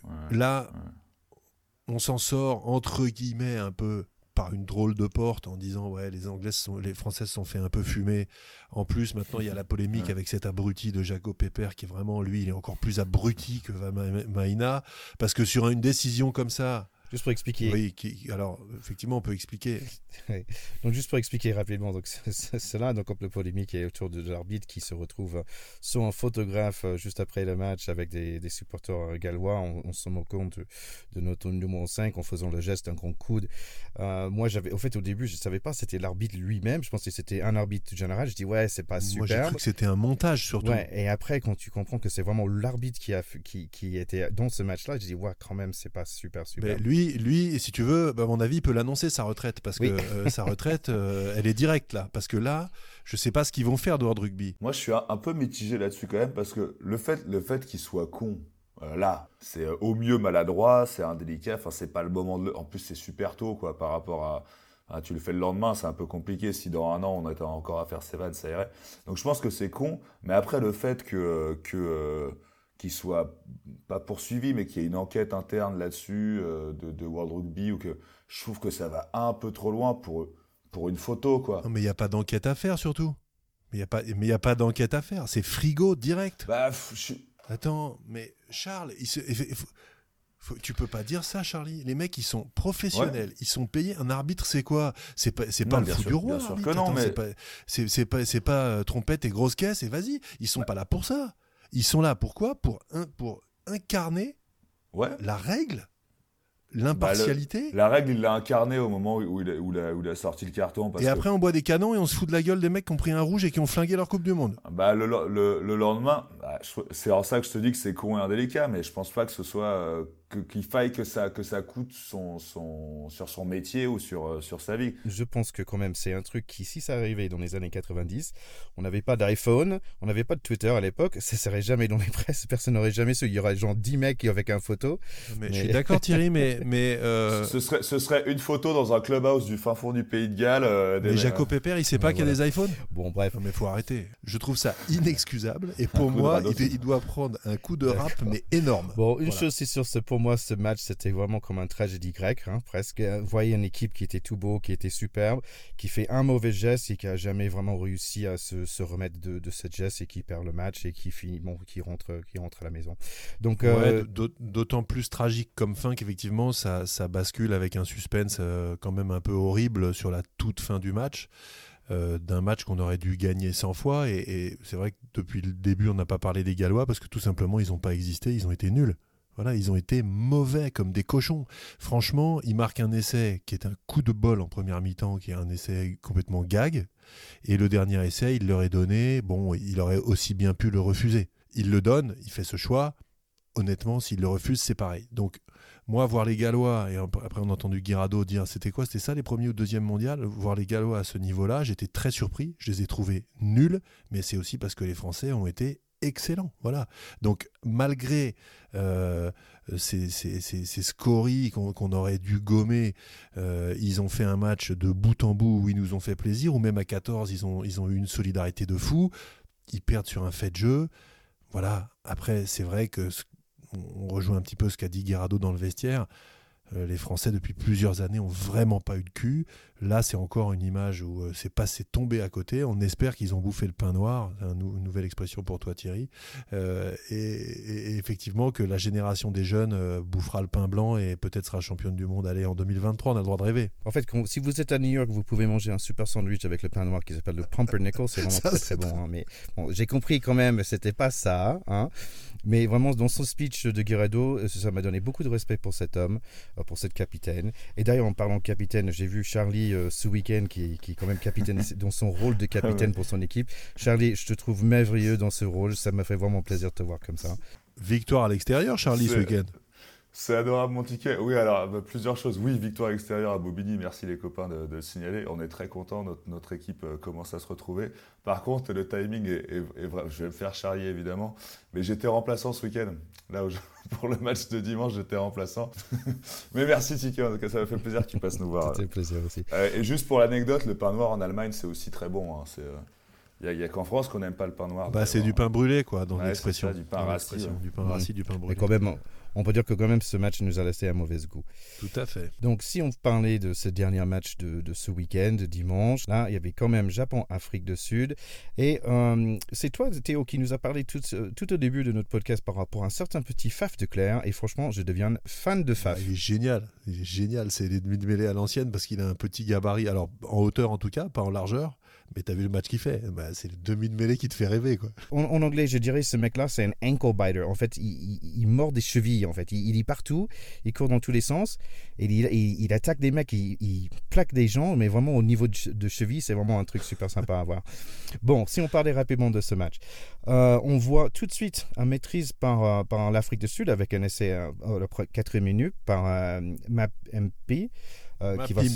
on s'en sort, entre guillemets, un peu par une drôle de porte en disant les Français se sont fait un peu fumer. En plus, maintenant, il y a la polémique avec cet abruti de Jaco Pepper qui est vraiment, lui, il est encore plus abruti que Vahamaina, parce que sur une décision comme ça... Juste pour expliquer. Oui, alors effectivement, on peut expliquer. Donc juste pour expliquer rapidement, donc c'est là donc le polémique est autour de l'arbitre qui se retrouve sur un photographe juste après le match avec des supporters gallois. On se moque compte de notre numéro 5 en faisant le geste d'un grand coude. Moi, au début, je savais pas c'était l'arbitre lui-même. Je pensais que c'était un arbitre général. Je dis c'est pas super. Moi, j'ai cru que c'était un montage surtout. Ouais, et après, quand tu comprends que c'est vraiment l'arbitre qui était dans ce match-là, je dis quand même, c'est pas super. Ben, lui, si tu veux, à mon avis, il peut l'annoncer sa retraite, parce que sa retraite, elle est directe là. Parce que là, je sais pas ce qu'ils vont faire de World Rugby. Moi, je suis un peu mitigé là-dessus quand même, parce que le fait qu'il soit con, Là, c'est au mieux maladroit, c'est indélicat. Enfin, c'est pas le moment en plus, c'est super tôt, quoi, par rapport à tu le fais le lendemain, c'est un peu compliqué. Si dans un an, on était encore à faire ses vannes, ça irait. Donc, je pense que c'est con. Mais après, le fait qu'il soit pas poursuivi, mais qu'il y ait une enquête interne là-dessus de World Rugby, ou que je trouve que ça va un peu trop loin pour une photo, quoi. Non, mais il n'y a pas d'enquête à faire, surtout. Mais il n'y a pas d'enquête à faire. C'est frigo direct. Bah, Attends, mais Charles, tu peux pas dire ça, Charlie. Les mecs, ils sont professionnels, ils sont payés. Un arbitre, c'est quoi ? C'est pas le fou du roi. Bien sûr arbitre. que non, Attends, mais c'est pas trompette et grosse caisse et vas-y. Ils sont pas là pour ça. Ils sont là pourquoi ? Pour incarner la règle, l'impartialité. La règle, il l'a incarné au moment où il a sorti le carton. Et après, on boit des canons et on se fout de la gueule des mecs qui ont pris un rouge et qui ont flingué leur Coupe du Monde. Bah, le lendemain, c'est en ça que je te dis que c'est con et indélicat, mais je pense pas que ce soit qu'il faille que ça coûte sur son métier ou sur sa vie. Je pense que quand même c'est un truc qui, si ça arrivait dans les années 90, on n'avait pas d'iPhone, on n'avait pas de Twitter à l'époque, ça serait jamais dans les presses, personne n'aurait jamais su. Il y aurait genre 10 mecs avec un photo. Mais je suis d'accord Thierry, mais ce serait une photo dans un clubhouse du fin fond du Pays de Galles. Mais Jaco Pépère, il sait pas qu'il y a des iPhones. Bon bref. Non, mais faut arrêter. Je trouve ça inexcusable et pour moi, il doit prendre un coup de rap mais énorme. Bon, une chose c'est sûre, pour moi ce match c'était vraiment comme un tragédie grecque, hein, presque. Vous voyez une équipe qui était tout beau, qui était superbe, qui fait un mauvais geste et qui a jamais vraiment réussi à se remettre de ce geste et qui perd le match et qui rentre à la maison. Donc d'autant plus tragique comme fin qu'effectivement ça bascule avec un suspense quand même un peu horrible sur la toute fin du match. D'un match qu'on aurait dû gagner 100 fois et c'est vrai que depuis le début on n'a pas parlé des Gallois parce que tout simplement ils n'ont pas existé, ils ont été nuls. Voilà, ils ont été mauvais comme des cochons. Franchement, ils marquent un essai qui est un coup de bol en première mi-temps, qui est un essai complètement gag. Et le dernier essai, il leur est donné. Bon, il aurait aussi bien pu le refuser. Il le donne, il fait ce choix. Honnêtement, s'il le refuse, c'est pareil. Donc, moi, voir les Gallois, et après on a entendu Guirado dire c'était ça les premiers ou deuxième mondial, voir les Gallois à ce niveau-là, j'étais très surpris. Je les ai trouvés nuls, mais c'est aussi parce que les Français ont été excellent, voilà. Donc malgré ces scories qu'on aurait dû gommer, ils ont fait un match de bout en bout où ils nous ont fait plaisir, ou même à 14 ils ont eu une solidarité de fou. Ils perdent sur un fait de jeu, voilà. Après c'est vrai que on rejoint un petit peu ce qu'a dit Guirado dans le vestiaire. Les Français depuis plusieurs années ont vraiment pas eu de cul. Là c'est encore une image où c'est tombé à côté. On espère qu'ils ont bouffé le pain noir, une nouvelle expression pour toi Thierry, et effectivement que la génération des jeunes bouffera le pain blanc et peut-être sera championne du monde. Allez, en 2023 on a le droit de rêver. En fait si vous êtes à New York, vous pouvez manger un super sandwich avec le pain noir qui s'appelle le pumpernickel, c'est vraiment très très bon, hein. Mais bon, j'ai compris quand même, c'était pas ça, hein. Mais vraiment dans son speech de Guirado, ça m'a donné beaucoup de respect pour cet homme, pour cette capitaine. Et d'ailleurs en parlant de capitaine, j'ai vu Charlie ce week-end qui est quand même capitaine dans son rôle de capitaine pour son équipe. Charlie, je te trouve merveilleux dans ce rôle, ça m'a fait vraiment plaisir de te voir comme ça. Victoire à l'extérieur, Charlie, ce week-end. C'est adorable mon ticket. Oui, alors plusieurs choses. Oui, victoire extérieure à Bobigny, merci les copains de le signaler. On est très contents, notre équipe commence à se retrouver. Par contre, le timing est vrai. Je vais me faire charrier évidemment, mais j'étais remplaçant ce week-end. Là où pour le match de dimanche, j'étais remplaçant. Mais merci Ticket, en tout cas ça m'a fait plaisir que tu passes nous voir. C'était plaisir aussi. Et juste pour l'anecdote, le pain noir en Allemagne, c'est aussi très bon, hein. Il n'y a qu'en France qu'on n'aime pas le pain noir. C'est du pain brûlé, quoi, dans l'expression. C'est ça, du pain rassis. Du pain rassis, du pain brûlé. Mais quand même, on peut dire que quand même ce match nous a laissé un mauvais goût. Tout à fait. Donc si on parlait de ce dernier match de ce week-end, dimanche, là il y avait quand même Japon-Afrique du Sud. Et c'est toi Théo qui nous a parlé tout au début de notre podcast par rapport à un certain petit Faf de Clerc. Et franchement, je deviens fan de Faf. Il est génial. C'est les demi de mêlée à l'ancienne parce qu'il a un petit gabarit. Alors en hauteur en tout cas, pas en largeur. Mais t'as vu le match qu'il fait, c'est le demi de mêlée qui te fait rêver, quoi. En anglais, je dirais ce mec-là, c'est un ankle biter. En fait, il mord des chevilles. En fait, il est partout, il court dans tous les sens, et il attaque des mecs, il plaque des gens, mais vraiment au niveau de cheville, c'est vraiment un truc super sympa à voir. Bon, si on parlait rapidement de ce match, on voit tout de suite une maîtrise par l'Afrique du Sud avec un essai à la 4e minute par Mapimpi.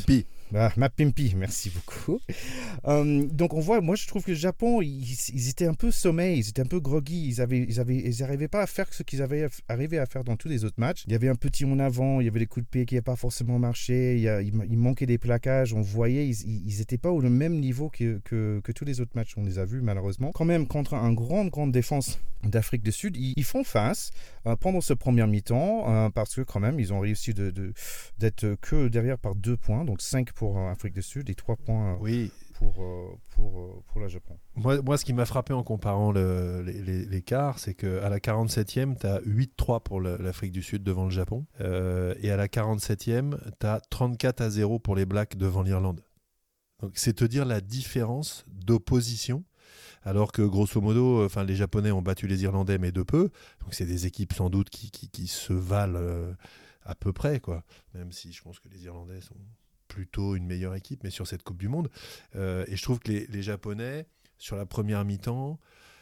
Ma Pimpi, merci beaucoup. Donc on voit, moi je trouve que le Japon, ils étaient un peu sommeil, ils étaient un peu groggy, ils n'arrivaient pas à faire ce qu'ils avaient arrivé à faire dans tous les autres matchs. Il y avait un petit en avant, il y avait des coups de pied qui n'avaient pas forcément marché, il manquait des plaquages, on voyait, ils n'étaient pas au même niveau que tous les autres matchs, on les a vus malheureusement. Quand même, contre une grande défense d'Afrique du Sud, ils font face pendant ce premier mi-temps, parce que quand même, ils ont réussi d'être que derrière par 2 points, donc 5 pour Afrique du Sud et 3 points pour le Japon. Moi, ce qui m'a frappé en comparant l'écart, c'est qu'à la 47e, tu as 8-3 pour l'Afrique du Sud devant le Japon, et à la 47e, tu as 34-0 pour les Blacks devant l'Irlande. Donc, c'est te dire la différence d'opposition. Alors que grosso modo, les Japonais ont battu les Irlandais, mais de peu. Donc c'est des équipes sans doute qui se valent à peu près, quoi. Même si je pense que les Irlandais sont plutôt une meilleure équipe, mais sur cette Coupe du Monde. Et je trouve que les Japonais, sur la première mi-temps,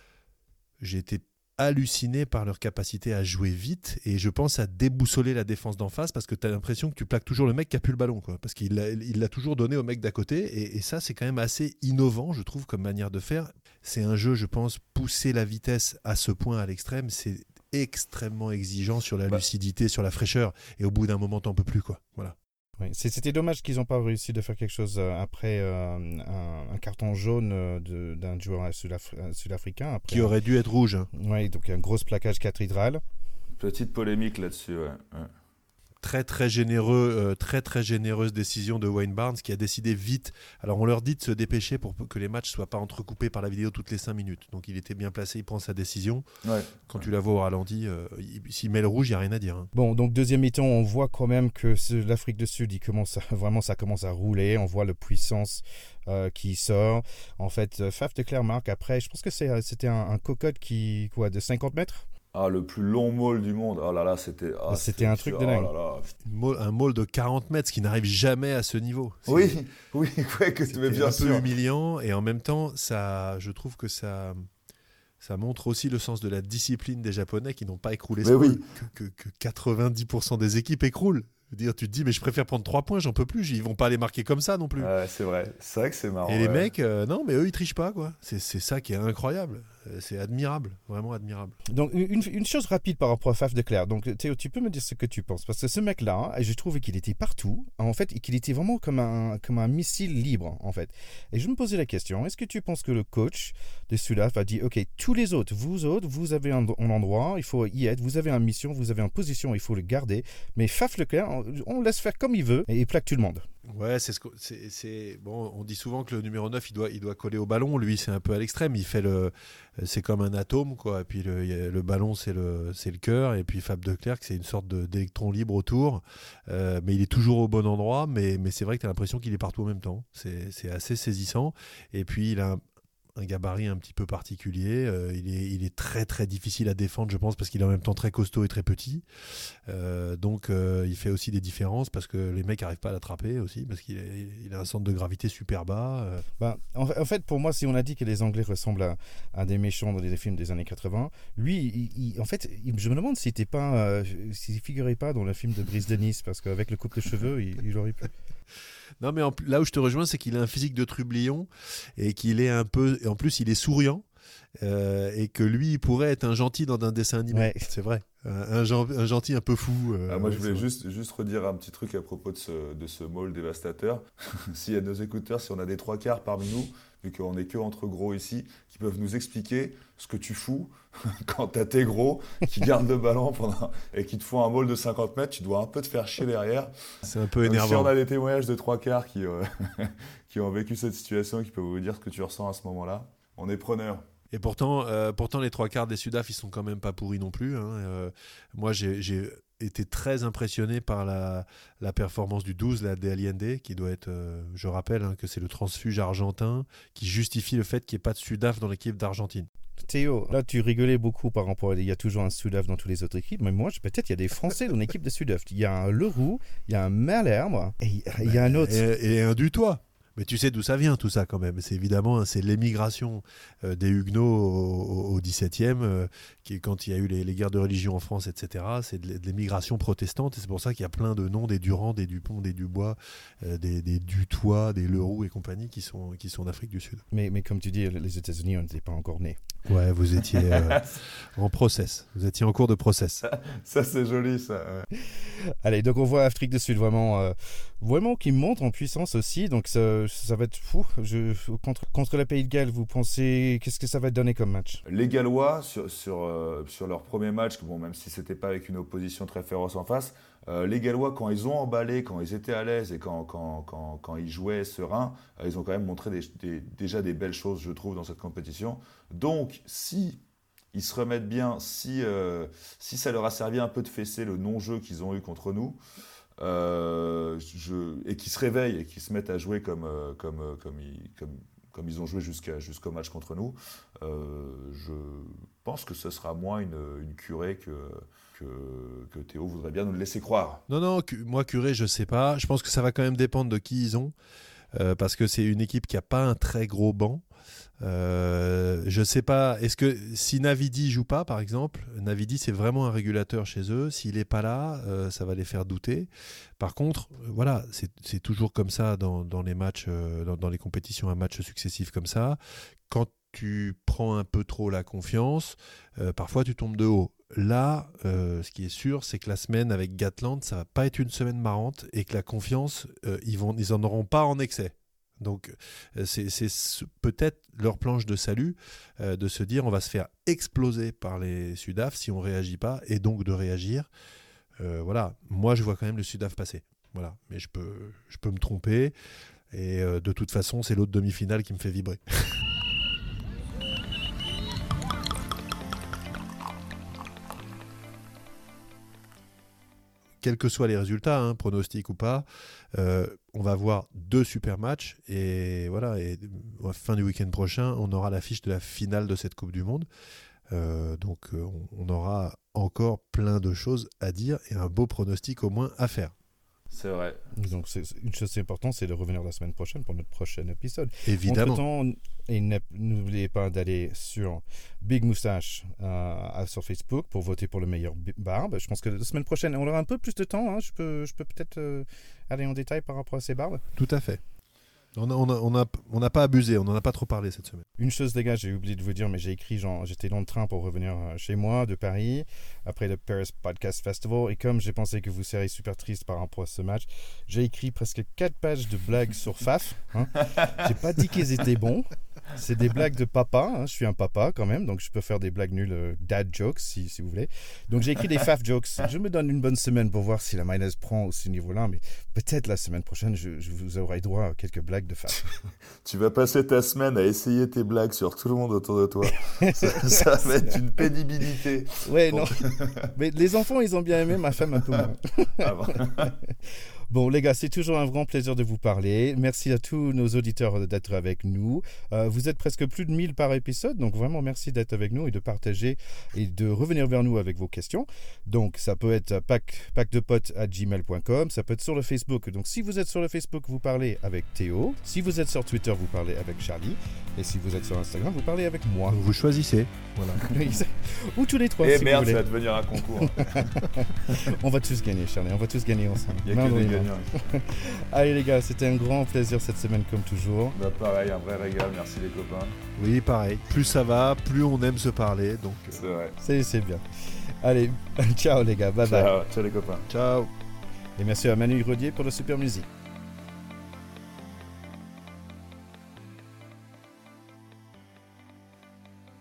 j'ai été halluciné par leur capacité à jouer vite, et je pense à déboussoler la défense d'en face, parce que tu as l'impression que tu plaques toujours le mec qui a plus le ballon, quoi, parce qu'il l'a toujours donné au mec d'à côté, et ça c'est quand même assez innovant, je trouve, comme manière de faire. C'est un jeu, je pense, pousser la vitesse à ce point à l'extrême, c'est extrêmement exigeant sur la lucidité, sur la fraîcheur, et au bout d'un moment t'en peux plus, quoi. Voilà. Oui, c'était dommage qu'ils n'ont pas réussi de faire quelque chose après un carton jaune d'un joueur sud-africain. Après, qui aurait dû être rouge. Hein. Oui, donc un gros plaquage cathédrale. Petite polémique là-dessus, ouais. Très très généreux, très généreuse décision de Wayne Barnes, qui a décidé vite. Alors on leur dit de se dépêcher pour que les matchs soient pas entrecoupés par la vidéo toutes les 5 minutes. Donc il était bien placé, il prend sa décision. Ouais. Quand tu la vois au ralenti, s'il met le rouge, il n'y a rien à dire. Hein. Bon, donc deuxième mi-temps, on voit quand même que l'Afrique du Sud, ça commence à rouler. On voit la puissance qui sort. En fait, Faf de Clerc marque après. Je pense que c'était un cocotte de 50 mètres. Ah, le plus long maul du monde. Oh là là, c'était un truc de dingue. Un maul de 40 mètres, ce qui n'arrive jamais à ce niveau. Oui, que bien sûr. Un peu humiliant, et en même temps, je trouve que ça montre aussi le sens de la discipline des Japonais, qui n'ont pas écroulé ce maul, que 90% des équipes écroulent. Tu te dis, mais je préfère prendre 3 points, j'en peux plus, ils vont pas les marquer comme ça non plus. C'est vrai que c'est marrant. Et les mecs, non, mais eux ils trichent pas, quoi. C'est ça qui est incroyable, c'est admirable, vraiment admirable. Donc une chose rapide par rapport à Faf de Clerc, donc Théo, tu peux me dire ce que tu penses, parce que ce mec-là, j'ai trouvé qu'il était partout, en fait, et qu'il était vraiment comme un missile libre, en fait. Et je me posais la question, est-ce que tu penses que le coach de Sudaf a dit, ok, tous les autres, vous avez un endroit, il faut y être, vous avez une mission, vous avez une position, il faut le garder, mais Faf Leclerc, on laisse faire comme il veut et il plaque tout le monde. Ouais, bon, on dit souvent que le numéro 9 il doit coller au ballon. Lui, c'est un peu à l'extrême, c'est comme un atome, quoi. Et puis le ballon, c'est le cœur, et puis Faf de Clerc, c'est une sorte d'électron libre autour, mais il est toujours au bon endroit, mais c'est vrai que tu as l'impression qu'il est partout en même temps. C'est assez saisissant, et puis il a un gabarit un petit peu particulier, il est très très difficile à défendre, je pense, parce qu'il est en même temps très costaud et très petit, donc il fait aussi des différences, parce que les mecs n'arrivent pas à l'attraper aussi, parce qu'il a un centre de gravité super bas. En fait, pour moi, si on a dit que les Anglais ressemblent à des méchants dans des films des années 80, lui, je me demande s'il figurait pas dans le film de Brice de Nice, parce qu'avec le coupe de cheveux, il aurait pu... Non, mais là où je te rejoins, c'est qu'il a un physique de trublion, et qu'il est et en plus il est souriant, et que lui il pourrait être un gentil dans un dessin animé. Ouais. C'est vrai, un gentil un peu fou. Moi je voulais juste redire un petit truc à propos de ce maul dévastateur. S'il y a nos écouteurs, si on a des 3/4 parmi nous, vu qu'on est que entre gros ici, qui peuvent nous expliquer ce que tu fous quand t'as tes gros qui gardent le ballon et qui te font un maul de 50 mètres, tu dois un peu te faire chier derrière. C'est un peu énervant. Si on a des témoignages de 3/4 qui ont vécu cette situation, qui peuvent vous dire ce que tu ressens à ce moment-là, on est preneur. Et pourtant les 3/4 des Sudaf, ils sont quand même pas pourris non plus. Hein. Moi, j'ai été très impressionné par la performance du 12, la de Allende, qui doit être, je rappelle, que c'est le transfuge argentin qui justifie le fait qu'il n'y ait pas de Sudaf dans l'équipe d'Argentine. Théo, là tu rigolais beaucoup par rapport à... Il y a toujours un Sudaf dans toutes les autres équipes, mais moi peut-être il y a des Français dans l'équipe de Sudaf. Il y a un Leroux, il y a un Malherbe, et il y a un autre. Et un Dutoit. Mais tu sais d'où ça vient tout ça quand même. C'est évidemment c'est l'émigration des Huguenots au XVIIe, qui quand il y a eu les guerres de religion en France, etc. C'est de l'émigration protestante et c'est pour ça qu'il y a plein de noms, des Durand, des Dupont, des Dubois, des Dutoit, des Leroux et compagnie qui sont en Afrique du Sud. Mais comme tu dis, les États-Unis, on n'était pas encore nés. Ouais, vous étiez en process. Vous étiez en cours de process. Ça c'est joli ça. Ouais. Allez, donc on voit Afrique du Sud vraiment qui monte en puissance aussi. Donc ça va être fou. Contre le Pays de Galles, vous pensez qu'est-ce que ça va donner comme match? Les Gallois sur leur premier match, bon, même si c'était pas avec une opposition très féroce en face, les Gallois quand ils ont emballé, quand ils étaient à l'aise et quand ils jouaient serein, ils ont quand même montré déjà des belles choses, je trouve, dans cette compétition. Donc si ils se remettent bien, si ça leur a servi un peu de fesser le non-jeu qu'ils ont eu contre nous, et qu'ils se réveillent et qu'ils se mettent à jouer comme ils ont joué jusqu'au match contre nous, je pense que ce sera moins une curée que Théo voudrait bien nous le laisser croire. Non, moi curée, je sais pas. Je pense que ça va quand même dépendre de qui ils ont, parce que c'est une équipe qui n'a pas un très gros banc. Je sais pas, est-ce que si Navidi joue pas par exemple, Navidi c'est vraiment un régulateur chez eux, s'il est pas là ça va les faire douter. Par contre voilà, c'est toujours comme ça dans les matchs, dans les compétitions à matchs successifs comme ça, quand tu prends un peu trop la confiance, parfois tu tombes de haut. Là, ce qui est sûr, c'est que la semaine avec Gatland, ça va pas être une semaine marrante et que la confiance, ils en auront pas en excès. Donc c'est peut-être leur planche de salut, de se dire on va se faire exploser par les Sudaf si on ne réagit pas, et donc de réagir. Voilà, moi je vois quand même le Sudaf passer, voilà. Mais je peux me tromper, et de toute façon c'est l'autre demi-finale qui me fait vibrer. Quels que soient les résultats, pronostics ou pas, on va avoir 2 super matchs et voilà. Et à la fin du week-end prochain, on aura l'affiche de la finale de cette Coupe du Monde. Donc, on aura encore plein de choses à dire et un beau pronostic au moins à faire. C'est vrai. Donc, une chose importante, c'est de revenir la semaine prochaine pour notre prochain épisode. Évidemment. Entre-temps, et n'oubliez pas d'aller sur Big Moustache sur Facebook pour voter pour le meilleur barbe. Je pense que la semaine prochaine, on aura un peu plus de temps. Je peux peut-être aller en détail par rapport à ces barbes. Tout à fait. On n'a pas abusé, on n'en a pas trop parlé cette semaine. Une chose, les gars, j'ai oublié de vous dire, mais j'étais dans le train pour revenir chez moi de Paris après le Paris Podcast Festival, et comme j'ai pensé que vous seriez super triste par rapport à ce match, j'ai écrit presque 4 pages de blagues sur Faf. J'ai pas dit qu'ils étaient bons. C'est des blagues de papa, je suis un papa quand même, donc je peux faire des blagues nulles, dad jokes si vous voulez. Donc j'ai écrit des Faf jokes. Je me donne une bonne semaine pour voir si la mayonnaise prend à ce niveau-là, mais peut-être la semaine prochaine, je vous aurai droit à quelques blagues de Faf. Tu vas passer ta semaine à essayer tes blagues sur tout le monde autour de toi. ça va être une pénibilité. Ouais, non. Mais les enfants, ils ont bien aimé, ma femme un peu moins. Ah bon. Bon, les gars, c'est toujours un grand plaisir de vous parler. Merci à tous nos auditeurs d'être avec nous. Vous êtes presque plus de 1000 par épisode, donc vraiment merci d'être avec nous et de partager et de revenir vers nous avec vos questions. Donc, ça peut être packdepotes@gmail.com, ça peut être sur le Facebook. Donc, si vous êtes sur le Facebook, vous parlez avec Théo. Si vous êtes sur Twitter, vous parlez avec Charlie. Et si vous êtes sur Instagram, vous parlez avec moi. Vous choisissez. Voilà. Ou tous les trois. Et si merde, vous voulez. ça va devenir un concours. On va tous gagner, Charlie. On va tous gagner ensemble. Il n'y a que des gagnants. Allez les gars, c'était un grand plaisir cette semaine comme toujours. Bah pareil, un vrai régal, merci les copains. Oui, pareil. Plus ça va, plus on aime se parler. Donc, c'est vrai. C'est bien. Allez, ciao les gars, bye bye. Ciao les copains. Ciao. Et merci à Manu Rodier pour la super musique.